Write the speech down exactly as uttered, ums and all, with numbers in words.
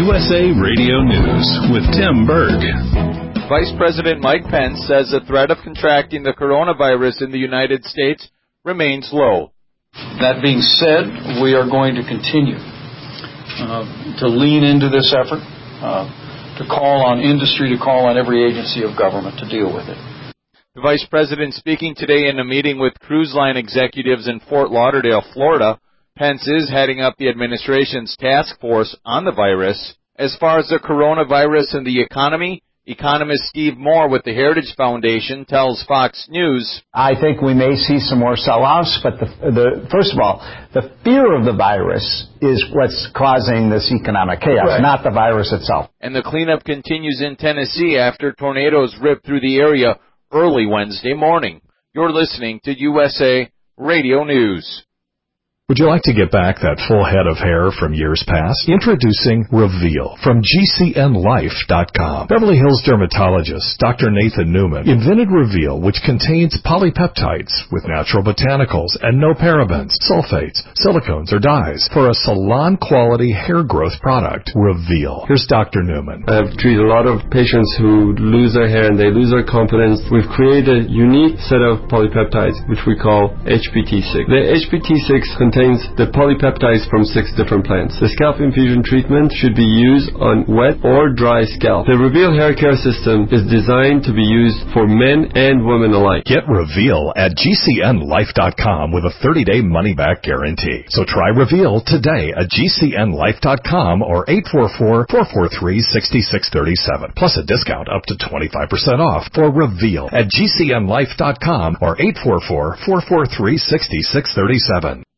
U S A Radio News with Tim Berg. Vice President Mike Pence says the threat of contracting the coronavirus in the United States remains low. That being said, we are going to continue uh, to lean into this effort, uh, to call on industry, to call on every agency of government to deal with it. The Vice President speaking today in a meeting with cruise line executives in Fort Lauderdale, Florida. Pence is heading up the administration's task force on the virus. As far as the coronavirus and the economy, economist Steve Moore with the Heritage Foundation tells Fox News, I think we may see some more sell-offs, but the, the, first of all, the fear of the virus is what's causing this economic chaos, right, not the virus itself. And the cleanup continues in Tennessee after tornadoes ripped through the area early Wednesday morning. You're listening to U S A Radio News. Would you like to get back that full head of hair from years past? Introducing Reveal from G C N Life dot com. Beverly Hills dermatologist Doctor Nathan Newman invented Reveal, which contains polypeptides with natural botanicals and no parabens, sulfates, silicones, or dyes for a salon-quality hair growth product. Reveal. Here's Doctor Newman. I've treated a lot of patients who lose their hair and they lose their confidence. We've created a unique set of polypeptides, which we call H P T six. The H P T six contains the polypeptides from six different plants. The scalp infusion treatment should be used on wet or dry scalp. The Reveal hair care system is designed to be used for men and women alike. Get Reveal at G C N Life dot com with a thirty-day money-back guarantee. So try Reveal today at G C N Life dot com or eight four four, four four three, six six three seven. Plus a discount up to twenty-five percent off for Reveal at G C N Life dot com or eight four four, four four three, six six three seven.